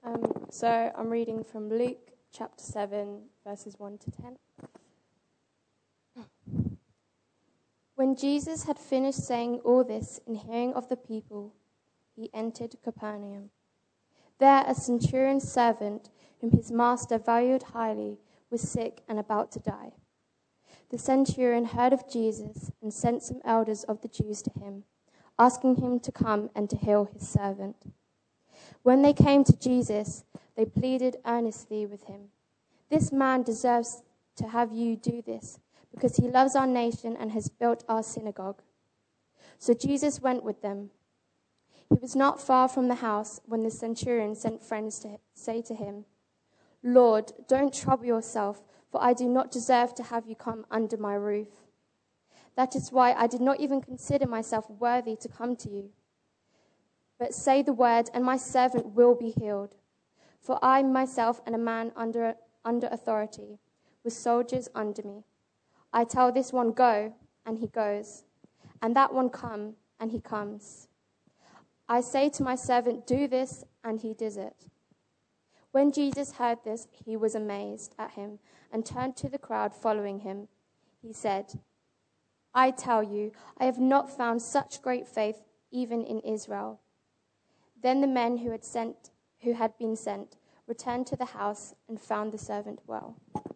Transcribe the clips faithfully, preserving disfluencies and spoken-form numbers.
Um, so I'm reading from Luke chapter seven, verses one to ten. When Jesus had finished saying all this in hearing of the people, he entered Capernaum. There a centurion's servant, whom his master valued highly, was sick and about to die. The centurion heard of Jesus and sent some elders of the Jews to him, asking him to come and to heal his servant. When they came to Jesus, they pleaded earnestly with him, "This man deserves to have you do this, because he loves our nation and has built our synagogue." So Jesus went with them. He was not far from the house when the centurion sent friends to say to him, "Lord, don't trouble yourself, for I do not deserve to have you come under my roof. That is why I did not even consider myself worthy to come to you. But say the word, and my servant will be healed. For I myself am a man under, under authority, with soldiers under me. I tell this one, 'Go,' and he goes, and that one, 'Come,' and he comes. I say to my servant, 'Do this,' and he does it." When Jesus heard this, he was amazed at him and turned to the crowd following him. He said, "I tell you, I have not found such great faith even in Israel." Then the men who had sent, who had been sent, returned to the house and found the servant well.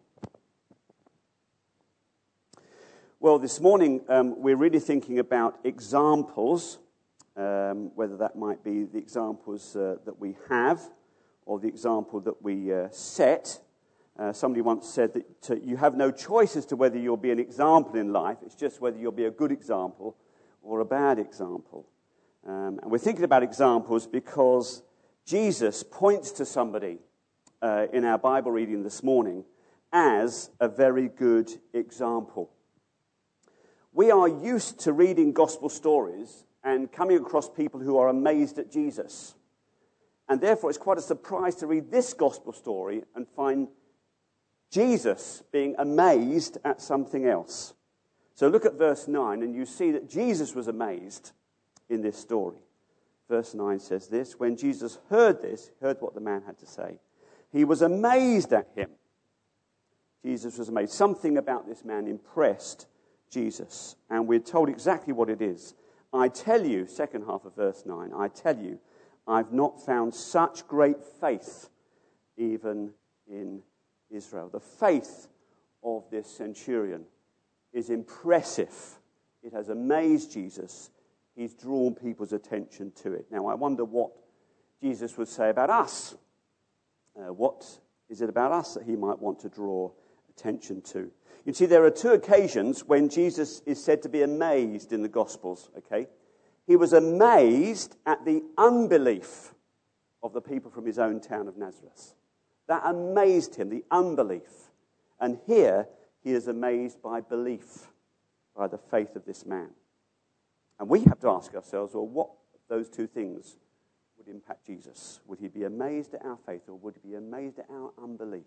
Well, this morning um, we're really thinking about examples, um, whether that might be the examples uh, that we have or the example that we uh, set. Uh, somebody once said that uh, you have no choice as to whether you'll be an example in life. It's just whether you'll be a good example or a bad example. Um, and we're thinking about examples because Jesus points to somebody uh, in our Bible reading this morning as a very good example. We are used to reading gospel stories and coming across people who are amazed at Jesus. And therefore it's quite a surprise to read this gospel story and find Jesus being amazed at something else. So look at verse nine and you see that Jesus was amazed in this story. Verse nine says this: when Jesus heard this, heard what the man had to say, he was amazed at him. Jesus was amazed. Something about this man impressed Jesus. And we're told exactly what it is. I tell you, second half of verse nine, I tell you, I've not found such great faith even in Israel. The faith of this centurion is impressive. It has amazed Jesus. He's drawn people's attention to it. Now, I wonder what Jesus would say about us. Uh, what is it about us that he might want to draw attention to? You see, there are two occasions when Jesus is said to be amazed in the Gospels, okay? He was amazed at the unbelief of the people from his own town of Nazareth. That amazed him, the unbelief. And here, he is amazed by belief, by the faith of this man. And we have to ask ourselves, well, what of those two things would impact Jesus? Would he be amazed at our faith, or would he be amazed at our unbelief?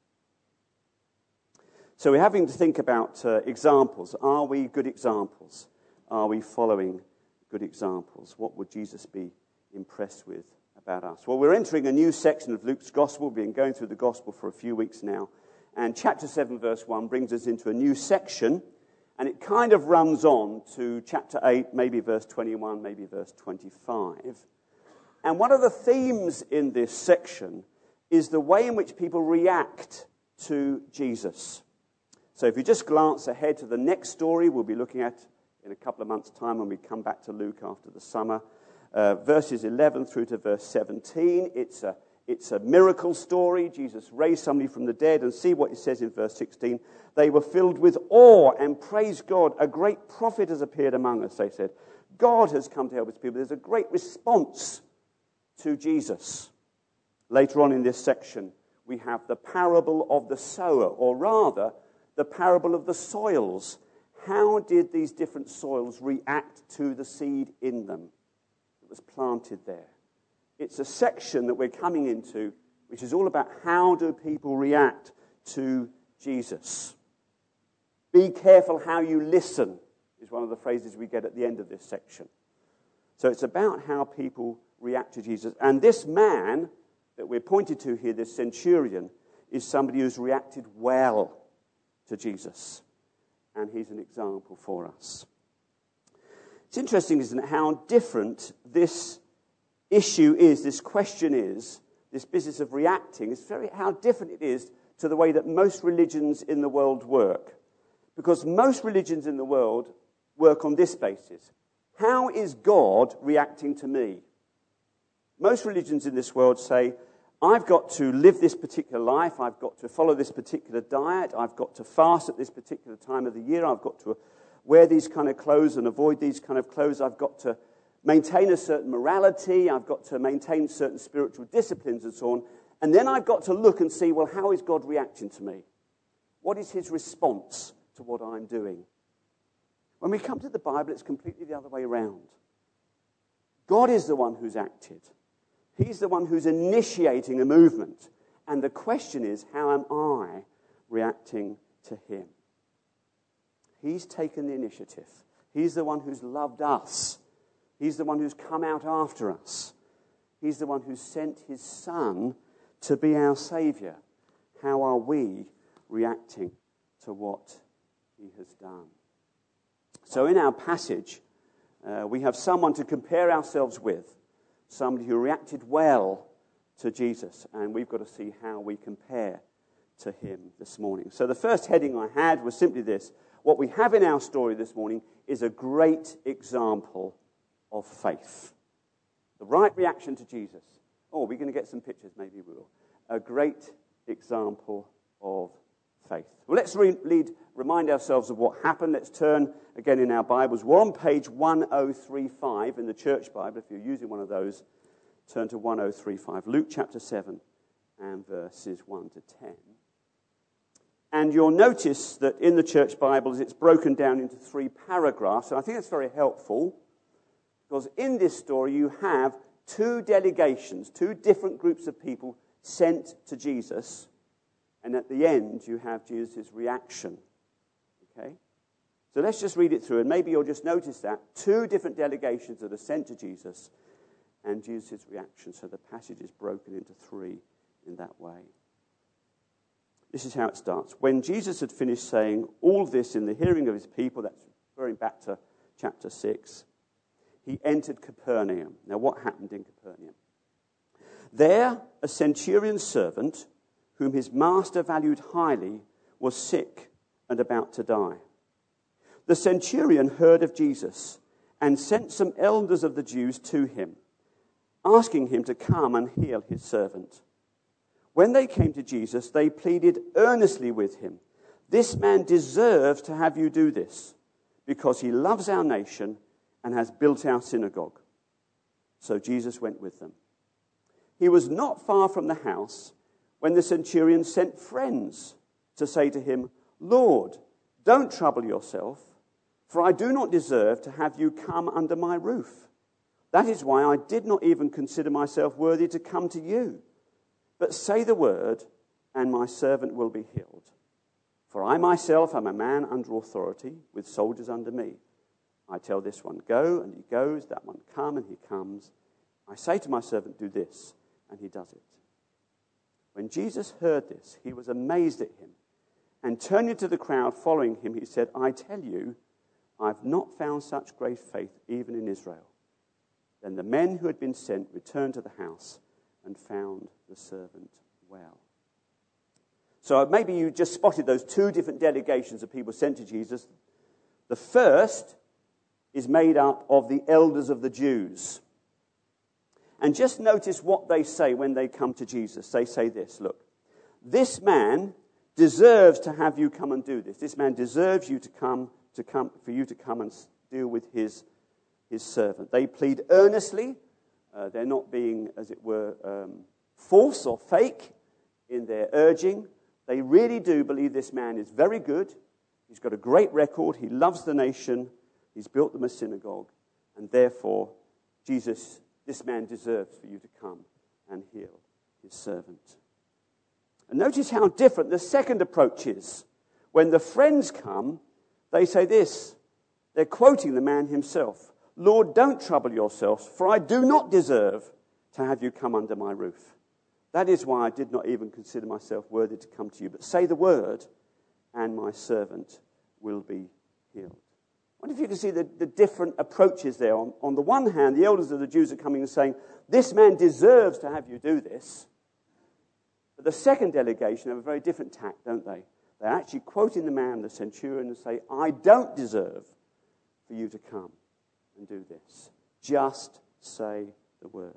So we're having to think about uh, examples. Are we good examples? Are we following good examples? What would Jesus be impressed with about us? Well, we're entering a new section of Luke's Gospel. We've been going through the Gospel for a few weeks now. And chapter seven, verse one brings us into a new section. And it kind of runs on to chapter eight, maybe verse twenty-one, maybe verse twenty-five. And one of the themes in this section is the way in which people react to Jesus. So if you just glance ahead to the next story we'll be looking at in a couple of months' time when we come back to Luke after the summer, uh, verses eleven through to verse seventeen, it's a It's a miracle story. Jesus raised somebody from the dead, and see what it says in verse sixteen. They were filled with awe and praised God. A great prophet has appeared among us, they said. God has come to help his people. There's a great response to Jesus. Later on in this section, we have the parable of the sower, or rather, the parable of the soils. How did these different soils react to the seed in them that was planted there? It's a section that we're coming into, which is all about how do people react to Jesus. Be careful how you listen, is one of the phrases we get at the end of this section. So it's about how people react to Jesus. And this man that we're pointed to here, this centurion, is somebody who's reacted well to Jesus. And he's an example for us. It's interesting, isn't it, how different this issue is, this question is, this business of reacting, it's very how different it is to the way that most religions in the world work. Because most religions in the world work on this basis. How is God reacting to me? Most religions in this world say, I've got to live this particular life, I've got to follow this particular diet, I've got to fast at this particular time of the year, I've got to wear these kind of clothes and avoid these kind of clothes, I've got to maintain a certain morality, I've got to maintain certain spiritual disciplines and so on, and then I've got to look and see, well, how is God reacting to me? What is his response to what I'm doing? When we come to the Bible, it's completely the other way around. God is the one who's acted. He's the one who's initiating a movement. And the question is, how am I reacting to him? He's taken the initiative. He's the one who's loved us. He's the one who's come out after us. He's the one who sent his Son to be our Saviour. How are we reacting to what he has done? So in our passage, uh, we have someone to compare ourselves with, somebody who reacted well to Jesus, and we've got to see how we compare to him this morning. So the first heading I had was simply this: what we have in our story this morning is a great example of faith. The right reaction to Jesus. Oh, we're going to get some pictures, maybe we will. A great example of faith. Well, let's re- lead, remind ourselves of what happened. Let's turn again in our Bibles. We're on page one oh three five in the Church Bible. If you're using one of those, turn to one oh three five. Luke chapter seven and verses one to ten. And you'll notice that in the Church Bibles it's broken down into three paragraphs. And I think that's very helpful, because in this story you have two delegations, two different groups of people sent to Jesus. And at the end, you have Jesus' reaction. Okay? So let's just read it through, and maybe you'll just notice that. Two different delegations that are sent to Jesus, and Jesus' reaction. So the passage is broken into three in that way. This is how it starts. When Jesus had finished saying all this in the hearing of his people, that's referring back to chapter six, he entered Capernaum. Now, what happened in Capernaum? There, a centurion's servant, whom his master valued highly, was sick and about to die. The centurion heard of Jesus and sent some elders of the Jews to him, asking him to come and heal his servant. When they came to Jesus, they pleaded earnestly with him, "This man deserves to have you do this, because he loves our nation and has built our synagogue." So Jesus went with them. He was not far from the house when the centurion sent friends to say to him, "Lord, don't trouble yourself, for I do not deserve to have you come under my roof. That is why I did not even consider myself worthy to come to you. But say the word, and my servant will be healed. For I myself am a man under authority, with soldiers under me. I tell this one, go, and he goes, that one, come, and he comes. I say to my servant, do this, and he does it." When Jesus heard this, he was amazed at him, and turning to the crowd following him, he said, "I tell you, I've not found such great faith even in Israel." Then the men who had been sent returned to the house and found the servant well. So maybe you just spotted those two different delegations of people sent to Jesus. The first is made up of the elders of the Jews. And just notice what they say when they come to Jesus. They say this, look, "This man deserves to have you come and do this. This man deserves you to come, to come for you to come and deal with his, his servant." They plead earnestly. Uh, they're not being, as it were, um, false or fake in their urging. They really do believe this man is very good. He's got a great record. He loves the nation. He's built them a synagogue. And therefore, Jesus, this man deserves for you to come and heal his servant. And notice how different the second approach is. When the friends come, they say this. They're quoting the man himself. "Lord, don't trouble yourself, for I do not deserve to have you come under my roof." That is why I did not even consider myself worthy to come to you. But say the word, and my servant will be healed. I wonder if you can see the, the different approaches there. On, on the one hand, the elders of the Jews are coming and saying, this man deserves to have you do this. But the second delegation have a very different tact, don't they? They're actually quoting the man, the centurion, and say, I don't deserve for you to come and do this. Just say the word.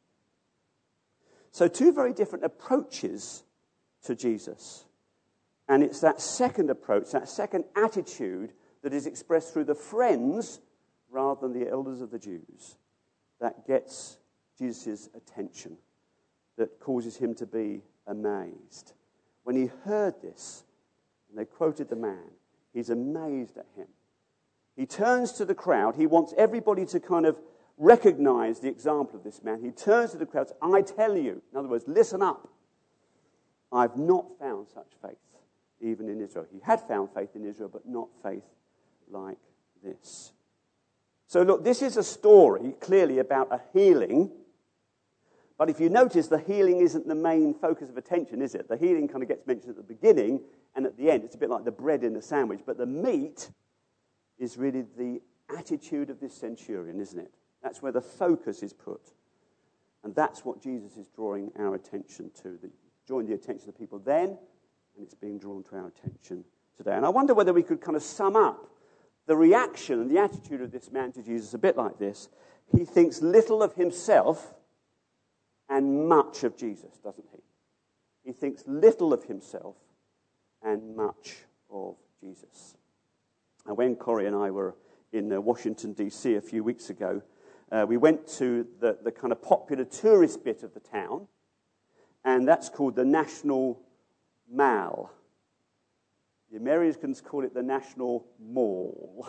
So two very different approaches to Jesus. And it's that second approach, that second attitude that is expressed through the friends rather than the elders of the Jews that gets Jesus' attention, that causes him to be amazed. When he heard this, and they quoted the man, he's amazed at him. He turns to the crowd. He wants everybody to kind of recognize the example of this man. He turns to the crowd, I tell you, in other words, listen up. I've not found such faith, even in Israel. He had found faith in Israel, but not faith like this. So look, this is a story, clearly, about a healing. But if you notice, the healing isn't the main focus of attention, is it? The healing kind of gets mentioned at the beginning and at the end. It's a bit like the bread in the sandwich. But the meat is really the attitude of this centurion, isn't it? That's where the focus is put. And that's what Jesus is drawing our attention to. The, drawing the attention of people then, and it's being drawn to our attention today. And I wonder whether we could kind of sum up the reaction and the attitude of this man to Jesus a bit like this. He thinks little of himself and much of Jesus, doesn't he? He thinks little of himself and much of Jesus. And when Corrie and I were in uh, Washington, D C a few weeks ago, uh, we went to the, the kind of popular tourist bit of the town, and that's called the National Mall. The Americans call it the National Mall.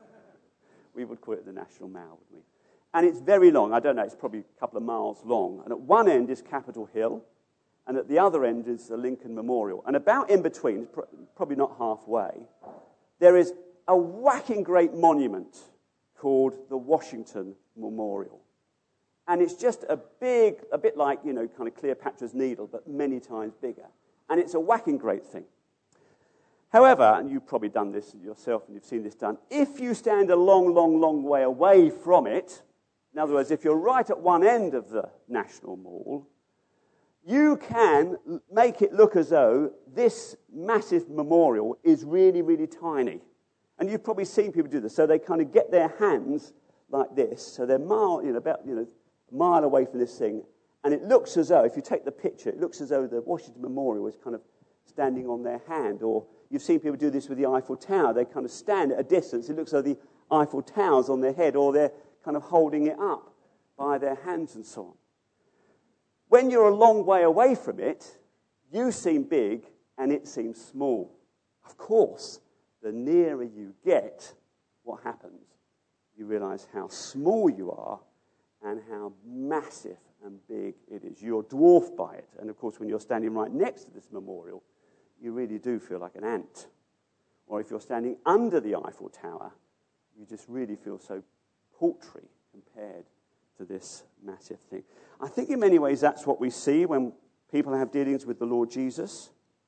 We would call it the National Mall, wouldn't we? And it's very long. I don't know, it's probably a couple of miles long. And at one end is Capitol Hill, and at the other end is the Lincoln Memorial. And about in between, probably not halfway, there is a whacking great monument called the Washington Memorial. And it's just a big, a bit like, you know, kind of Cleopatra's Needle, but many times bigger. And it's a whacking great thing. However, and you've probably done this yourself and you've seen this done, if you stand a long, long, long way away from it, in other words, if you're right at one end of the National Mall, you can make it look as though this massive memorial is really, really tiny. And you've probably seen people do this. So they kind of get their hands like this. So they're mile, you know, about you know, a mile away from this thing. And it looks as though, if you take the picture, it looks as though the Washington Memorial is kind of standing on their hand. Or you've seen people do this with the Eiffel Tower. They kind of stand at a distance. It looks as though the Eiffel Tower's on their head, or they're kind of holding it up by their hands and so on. When you're a long way away from it, you seem big and it seems small. Of course, the nearer you get, what happens? You realize how small you are and how massive and big it is. You're dwarfed by it. And of course, when you're standing right next to this memorial, you really do feel like an ant. Or if you're standing under the Eiffel Tower, you just really feel so paltry compared to this massive thing. I think in many ways that's what we see when people have dealings with the Lord Jesus.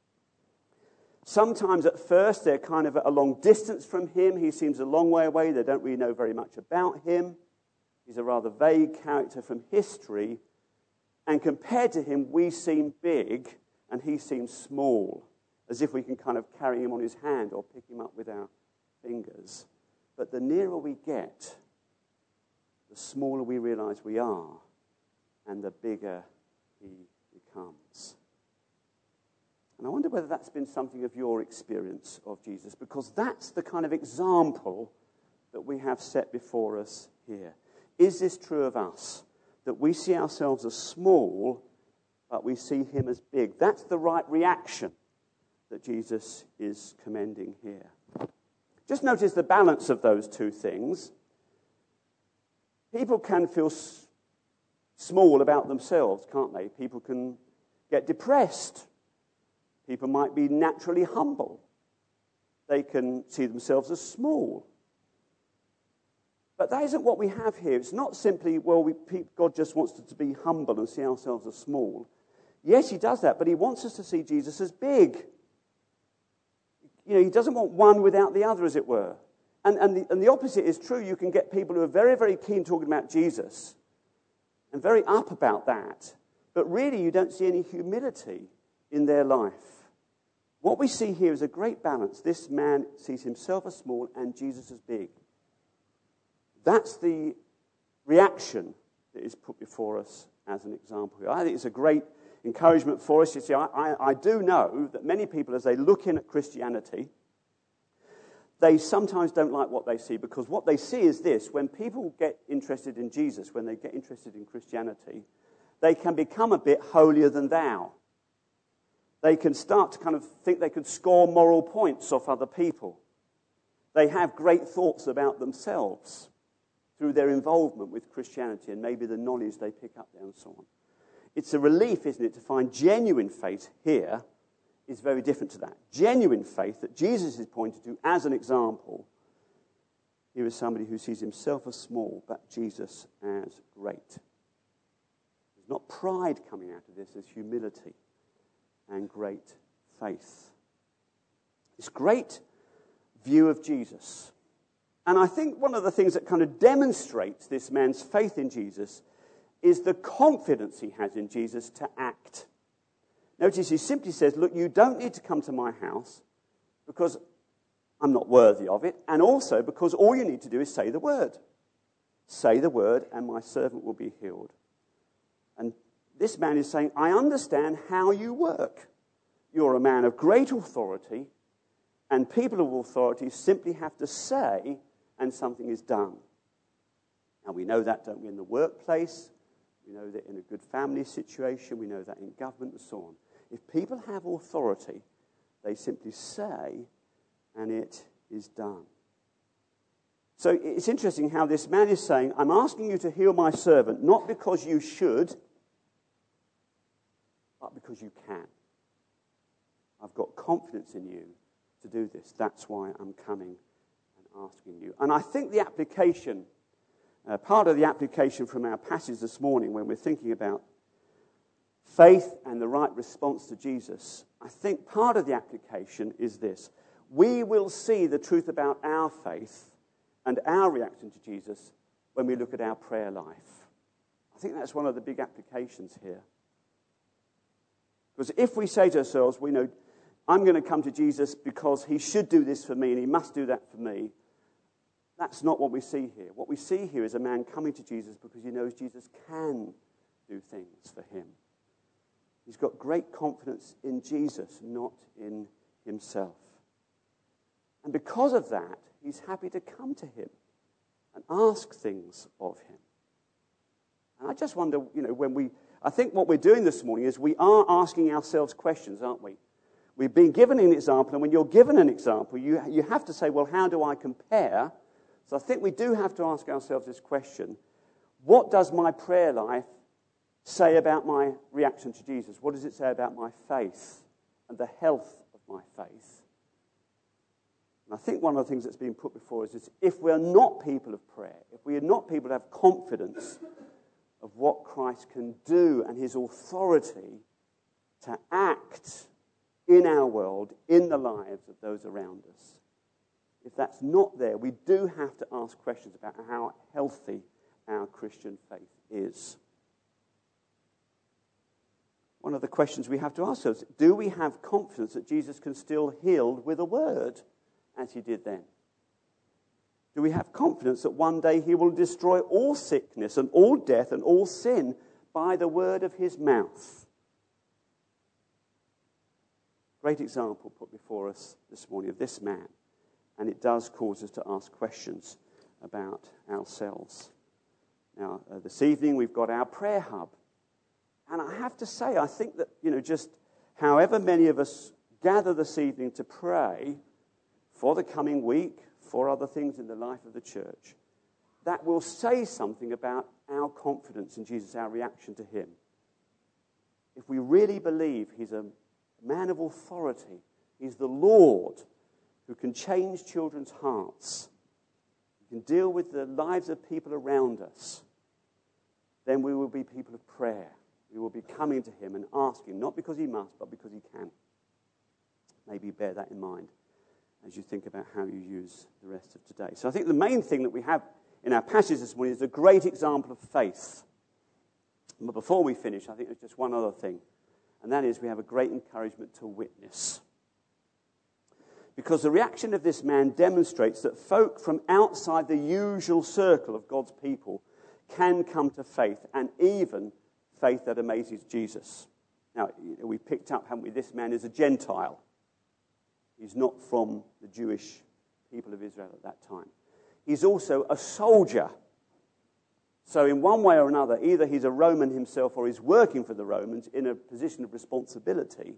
Sometimes at first they're kind of at a long distance from him. He seems a long way away. They don't really know very much about him. He's a rather vague character from history. And compared to him, we seem big and he seems small, as if we can kind of carry him on his hand or pick him up with our fingers. But the nearer we get, the smaller we realize we are, and the bigger he becomes. And I wonder whether that's been something of your experience of Jesus, because that's the kind of example that we have set before us here. Is this true of us? That we see ourselves as small, but we see him as big. That's the right reaction that Jesus is commending here. Just notice the balance of those two things. People can feel s- small about themselves, can't they? People can get depressed. People might be naturally humble. They can see themselves as small. But that isn't what we have here. It's not simply, well, we, God just wants us to be humble and see ourselves as small. Yes, he does that, but he wants us to see Jesus as big. You know, he doesn't want one without the other, as it were. And, and, the, and the opposite is true. You can get people who are very, very keen talking about Jesus and very up about that, but really you don't see any humility in their life. What we see here is a great balance. This man sees himself as small and Jesus as big. That's the reaction that is put before us as an example here. I think it's a great encouragement for us. You see, I, I, I do know that many people, as they look in at Christianity, they sometimes don't like what they see, because what they see is this: when people get interested in Jesus, when they get interested in Christianity, they can become a bit holier than thou. They can start to kind of think they could score moral points off other people. They have great thoughts about themselves through their involvement with Christianity and maybe the knowledge they pick up there and so on. It's a relief, isn't it, to find genuine faith here is very different to that. Genuine faith that Jesus is pointed to as an example. Here is somebody who sees himself as small, but Jesus as great. There's not pride coming out of this, there's humility and great faith. This great view of Jesus. And I think one of the things that kind of demonstrates this man's faith in Jesus is the confidence he has in Jesus to act. Notice he simply says, look, you don't need to come to my house because I'm not worthy of it, and also because all you need to do is say the word. Say the word and my servant will be healed. And this man is saying, I understand how you work. You're a man of great authority, and people of authority simply have to say, and something is done. Now, we know that, don't we, in the workplace. We know that in a good family situation. We know that in government and so on. If people have authority, they simply say, and it is done. So it's interesting how this man is saying, I'm asking you to heal my servant, not because you should, but because you can. I've got confidence in you to do this. That's why I'm coming and asking you. And I think the application, uh, part of the application from our passage this morning when we're thinking about faith and the right response to Jesus, I think part of the application is this. We will see the truth about our faith and our reaction to Jesus when we look at our prayer life. I think that's one of the big applications here. Because if we say to ourselves, we know, I'm going to come to Jesus because he should do this for me and he must do that for me, that's not what we see here. What we see here is a man coming to Jesus because he knows Jesus can do things for him. He's got great confidence in Jesus, not in himself. And because of that, he's happy to come to him and ask things of him. And I just wonder, you know, when we... I think what we're doing this morning is we are asking ourselves questions, aren't we? We've been given an example, and when you're given an example, you, you have to say, well, how do I compare? So I think we do have to ask ourselves this question. What does my prayer life say about my reaction to Jesus? What does it say about my faith and the health of my faith? And I think one of the things that's been put before us is if we're not people of prayer, if we are not people who have confidence of what Christ can do and his authority to act in our world, in the lives of those around us, if that's not there, we do have to ask questions about how healthy our Christian faith is. One of the questions we have to ask ourselves, do we have confidence that Jesus can still heal with a word, as he did then? Do we have confidence that one day he will destroy all sickness and all death and all sin by the word of his mouth? Great example put before us this morning of this man. And it does cause us to ask questions about ourselves. Now, uh, this evening we've got our prayer hub. And I have to say, I think that, you know, just however many of us gather this evening to pray for the coming week, for other things in the life of the church, that will say something about our confidence in Jesus, our reaction to him. If we really believe he's a man of authority, he's the Lord who can change children's hearts, who can deal with the lives of people around us, then we will be people of prayer. We will be coming to him and asking, not because he must, but because he can. Maybe bear that in mind as you think about how you use the rest of today. So I think the main thing that we have in our passage this morning is a great example of faith. But before we finish, I think there's just one other thing, and that is we have a great encouragement to witness. Because the reaction of this man demonstrates that folk from outside the usual circle of God's people can come to faith, and even faith that amazes Jesus. Now, we picked up, haven't we, this man is a Gentile. He's not from the Jewish people of Israel at that time. He's also a soldier. So in one way or another, either he's a Roman himself or he's working for the Romans in a position of responsibility.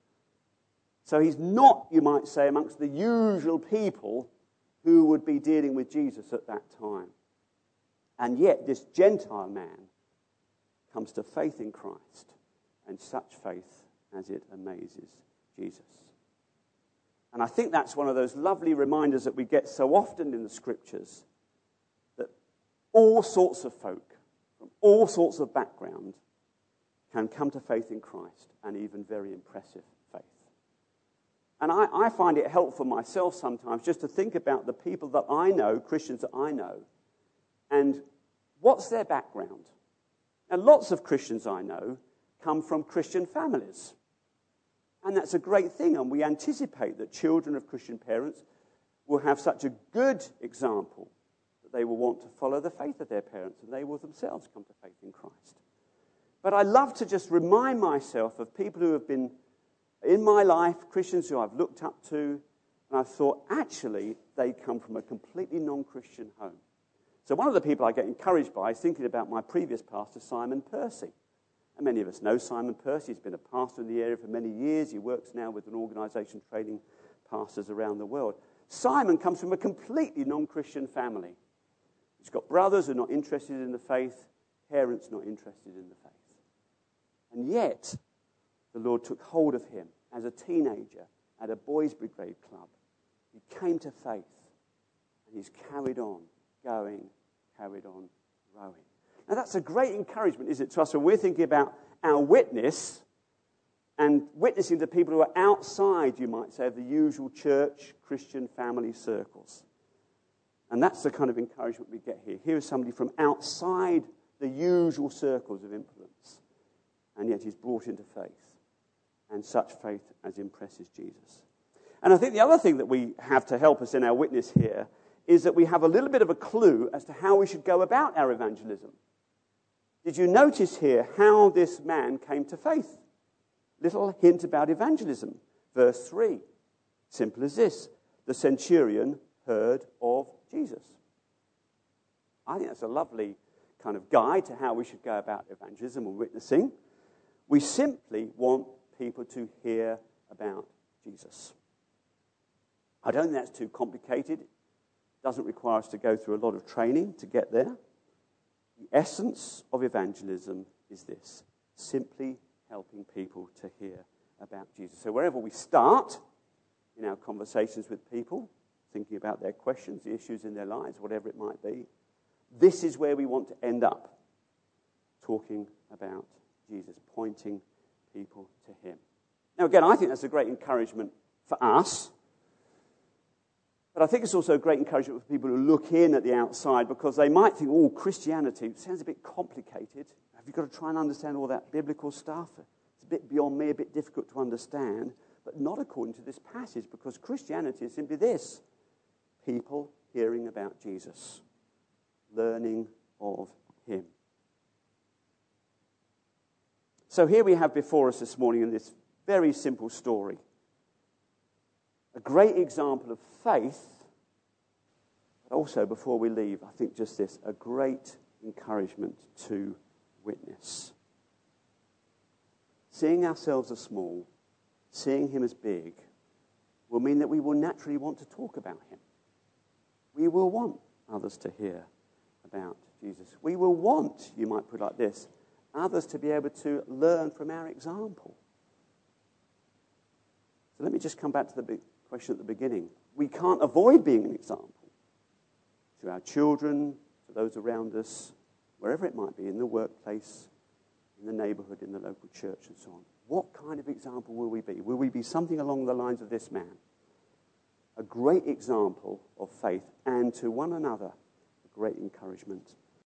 So he's not, you might say, amongst the usual people who would be dealing with Jesus at that time. And yet this Gentile man comes to faith in Christ, and such faith as it amazes Jesus. And I think that's one of those lovely reminders that we get so often in the Scriptures, that all sorts of folk from all sorts of background can come to faith in Christ, and even very impressive faith. And I, I find it helpful myself sometimes just to think about the people that I know, Christians that I know, and what's their background. And lots of Christians I know come from Christian families. And that's a great thing, and we anticipate that children of Christian parents will have such a good example that they will want to follow the faith of their parents, and they will themselves come to faith in Christ. But I love to just remind myself of people who have been in my life, Christians who I've looked up to, and I've thought, actually, they come from a completely non-Christian home. So one of the people I get encouraged by is thinking about my previous pastor, Simon Percy. And many of us know Simon Percy. He's been a pastor in the area for many years. He works now with an organisation training pastors around the world. Simon comes from a completely non-Christian family. He's got brothers who are not interested in the faith, parents not interested in the faith. And yet, the Lord took hold of him as a teenager at a boys' brigade club. He came to faith, and he's carried on going, carried on growing. Now that's a great encouragement, is it, to us when we're thinking about our witness and witnessing to people who are outside, you might say, of the usual church, Christian family circles. And that's the kind of encouragement we get here. Here is somebody from outside the usual circles of influence, and yet he's brought into faith, and such faith as impresses Jesus. And I think the other thing that we have to help us in our witness here is that we have a little bit of a clue as to how we should go about our evangelism. Did you notice here how this man came to faith? Little hint about evangelism. Verse three. Simple as this. The centurion heard of Jesus. I think that's a lovely kind of guide to how we should go about evangelism and witnessing. We simply want people to hear about Jesus. I don't think that's too complicated. It doesn't require us to go through a lot of training to get there. The essence of evangelism is this: simply helping people to hear about Jesus. So wherever we start in our conversations with people, thinking about their questions, the issues in their lives, whatever it might be, this is where we want to end up, talking about Jesus, pointing people to him. Now again, I think that's a great encouragement for us. But I think it's also a great encouragement for people who look in at the outside, because they might think, oh, Christianity sounds a bit complicated. Have you got to try and understand all that biblical stuff? It's a bit beyond me, a bit difficult to understand. But not according to this passage, because Christianity is simply this: people hearing about Jesus, learning of him. So here we have before us this morning in this very simple story a great example of faith, but also, before we leave, I think just this, a great encouragement to witness. Seeing ourselves as small, seeing him as big, will mean that we will naturally want to talk about him. We will want others to hear about Jesus. We will want, you might put it like this, others to be able to learn from our example. So let me just come back to the big question at the beginning. We can't avoid being an example to our children, to those around us, wherever it might be, in the workplace, in the neighbourhood, in the local church and so on. What kind of example will we be? Will we be something along the lines of this man? A great example of faith, and to one another, a great encouragement.